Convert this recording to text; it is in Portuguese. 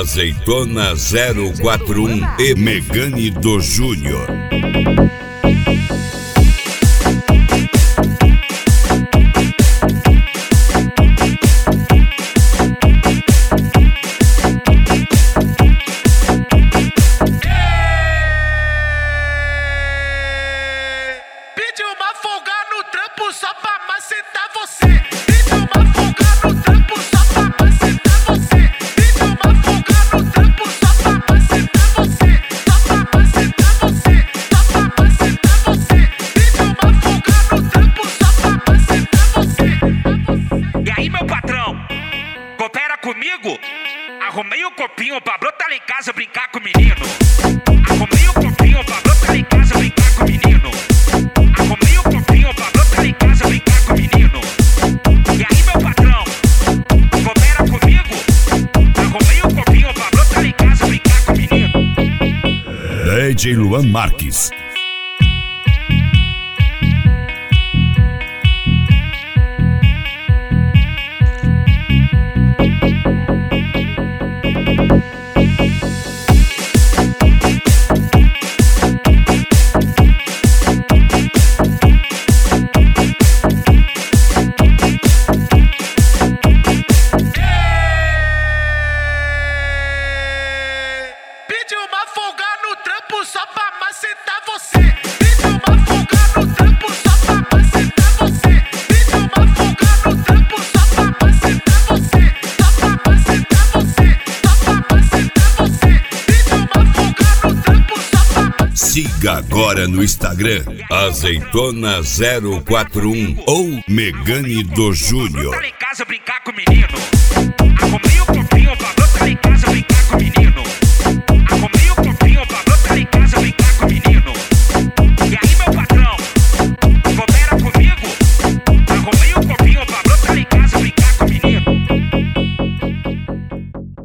Azeitona 041 e Megane do Júnior. Pedi uma folga no trampo só pra macetar você. Pedi uma folga no trampo só pra macetar você. Pedi uma folga no trampo só pra macetar você. Só pra macetar você. Só pra macetar você. Pedi uma folga no trampo só pra macetar você. E aí, meu patrão, coopera comigo? Arrumei um copinho pra brotar lá em casa brincar com o menino. Arrumei um copinho pra brotar lá em casa brincar com o menino. Arrumei um copinho pra brotar lá em casa brincar com o menino. E aí, meu patrão, coopera comigo? Arrumei um copinho pra brotar lá em casa brincar com o menino. DJ Luan Marques. Pedi uma folga no trampo só pra macetar você. Pedi uma folga no trampo só pra macetar você. Pedi uma folga no trampo só pra macetar você. Só pra macetar você. Só pra macetar você. Pedi uma folga no trampo só pra macetar. Siga agora no Instagram Azeitona 041 ou Megane do Júnior. Brotar lá em casa brincar com o menino.